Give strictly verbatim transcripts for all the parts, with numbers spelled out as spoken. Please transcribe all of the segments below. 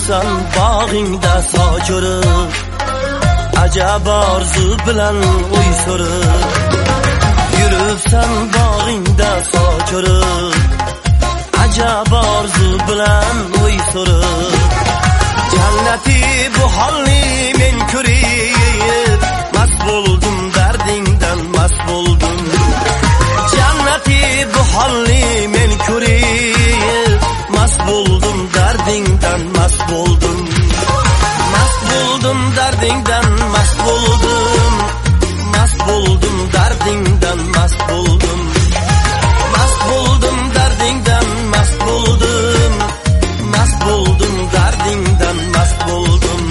yuribsan bog'ingda sochurib, ajab orzu bilan uy so'rib. Yuribsan bog'ingda sochurib, ajab orzu bilan uy so'rib. Jannati bu holni men ko'rib, mast bo'ldim dardingdan mast bo'ldim. Jannati bu holni men ko'rib, mast bo'ldim dardingdan mast bo'ldim. Mast bo'ldim dardingdan mast bo'ldim. Mast bo'ldim dardingdan mast bo'ldim. Mast bo'ldim dardingdan mast bo'ldim. Mast bo'ldim dardingdan mast bo'ldim.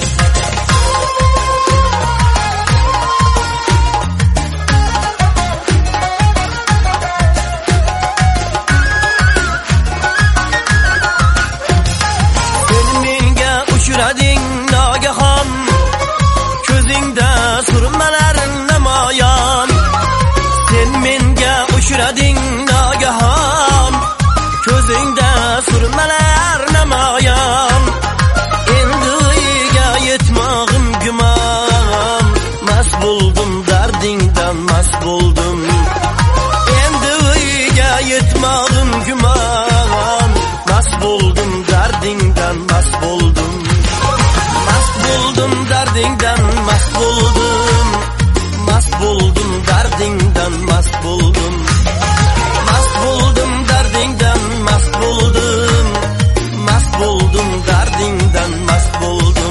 Sen menga uchrading nogahon, ko'zingda surmalar namoyon. Sen menga uchrading nogahon, ko'zingda surmalar namoyon. Endi uyga yetmog'im gumon, mast bo'ldim dardingdan mast bo'ldim. Endi uyga yetmog'im gumon, mast bo'ldim dardingdan mast bo'ldim. Mast bo'ldim dardingdan mast bo'ldim. Mast bo'ldim dardingdan mast bo'ldim. Mast bo'ldim dardingdan mast bo'ldim. Mast bo'ldim dardingdan mast bo'ldim.